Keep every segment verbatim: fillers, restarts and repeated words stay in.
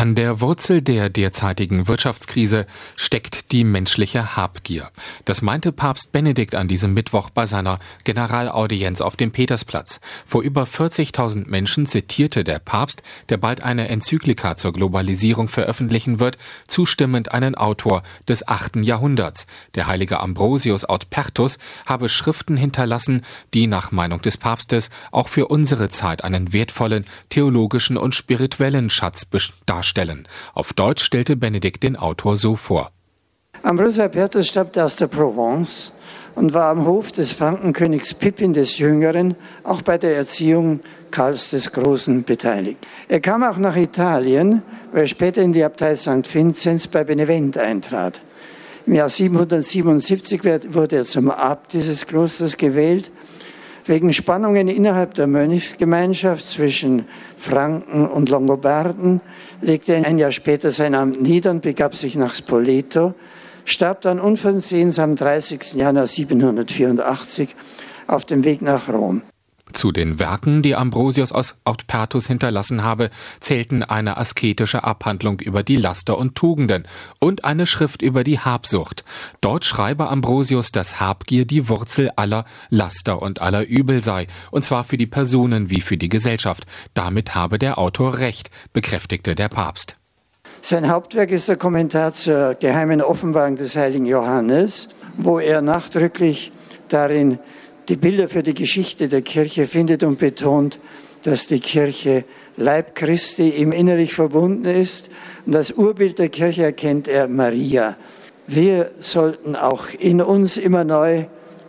An der Wurzel der derzeitigen Wirtschaftskrise steckt die menschliche Habgier. Das meinte Papst Benedikt an diesem Mittwoch bei seiner Generalaudienz auf dem Petersplatz. Vor über vierzigtausend Menschen zitierte der Papst, der bald eine Enzyklika zur Globalisierung veröffentlichen wird, zustimmend einen Autor des achten Jahrhunderts. Der heilige Ambrosius Autpertus habe Schriften hinterlassen, die nach Meinung des Papstes auch für unsere Zeit einen wertvollen theologischen und spirituellen Schatz darstellen. Auf Deutsch stellte Benedikt den Autor so vor. Ambrosius Autpertus stammte aus der Provence und war am Hof des Frankenkönigs Pippin des Jüngeren auch bei der Erziehung Karls des Großen beteiligt. Er kam auch nach Italien, wo er später in die Abtei Sankt Vinzenz bei Benevent eintrat. Im Jahr siebenhundertsiebenundsiebzig wurde er zum Abt dieses Klosters gewählt. Wegen Spannungen innerhalb der Mönchsgemeinschaft zwischen Franken und Longobarden legte er ein Jahr später sein Amt nieder und begab sich nach Spoleto, starb dann unversehens am dreißigsten Januar siebenhundertvierundachtzig auf dem Weg nach Rom. Zu den Werken, die Ambrosius aus Autpertus hinterlassen habe, zählten eine asketische Abhandlung über die Laster und Tugenden und eine Schrift über die Habsucht. Dort schreibe Ambrosius, dass Habgier die Wurzel aller Laster und aller Übel sei, und zwar für die Personen wie für die Gesellschaft. Damit habe der Autor recht, bekräftigte der Papst. Sein Hauptwerk ist der Kommentar zur geheimen Offenbarung des heiligen Johannes, wo er nachdrücklich darin die Bilder für die Geschichte der Kirche findet und betont, dass die Kirche Leib Christi ihm innerlich verbunden ist. Und als Urbild der Kirche erkennt er Maria. Wir sollten auch in uns immer neu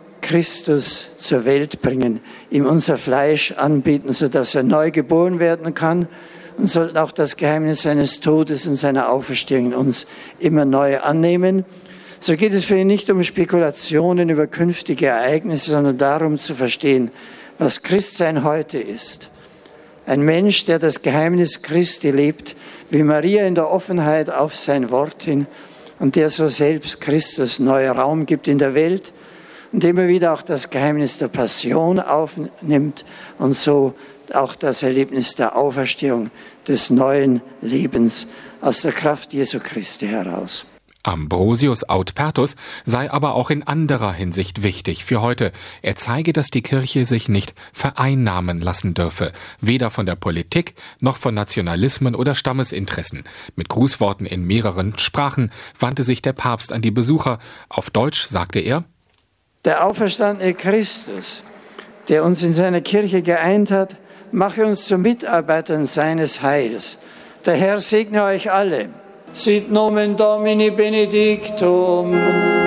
Christus zur Welt bringen, ihm unser Fleisch anbieten, sodass er neu geboren werden kann, und sollten auch das Geheimnis seines Todes und seiner Auferstehung in uns immer neu annehmen. So geht es für ihn nicht um Spekulationen über künftige Ereignisse, sondern darum zu verstehen, was Christsein heute ist. Ein Mensch, der das Geheimnis Christi lebt, wie Maria in der Offenheit auf sein Wort hin, und der so selbst Christus neuen Raum gibt in der Welt und immer wieder auch das Geheimnis der Passion aufnimmt und so auch das Erlebnis der Auferstehung des neuen Lebens aus der Kraft Jesu Christi heraus. Ambrosius Autpertus sei aber auch in anderer Hinsicht wichtig für heute. Er zeige, dass die Kirche sich nicht vereinnahmen lassen dürfe, weder von der Politik noch von Nationalismen oder Stammesinteressen. Mit Grußworten in mehreren Sprachen wandte sich der Papst an die Besucher. Auf Deutsch sagte er: Der auferstandene Christus, der uns in seiner Kirche geeint hat, mache uns zu Mitarbeitern seines Heils. Der Herr segne euch alle. Sit nomen Domini benedictum.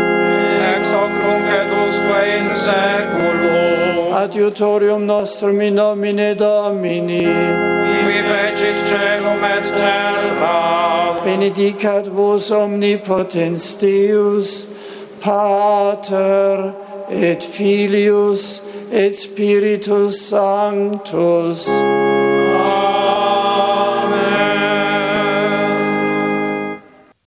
Ex hoc nunc et usque in saeculo. Adiutorium nostrum in nomine Domini. Qui fecit caelum et terra. Benedicat vos omnipotens Deus, Pater et Filius et Spiritus Sanctus.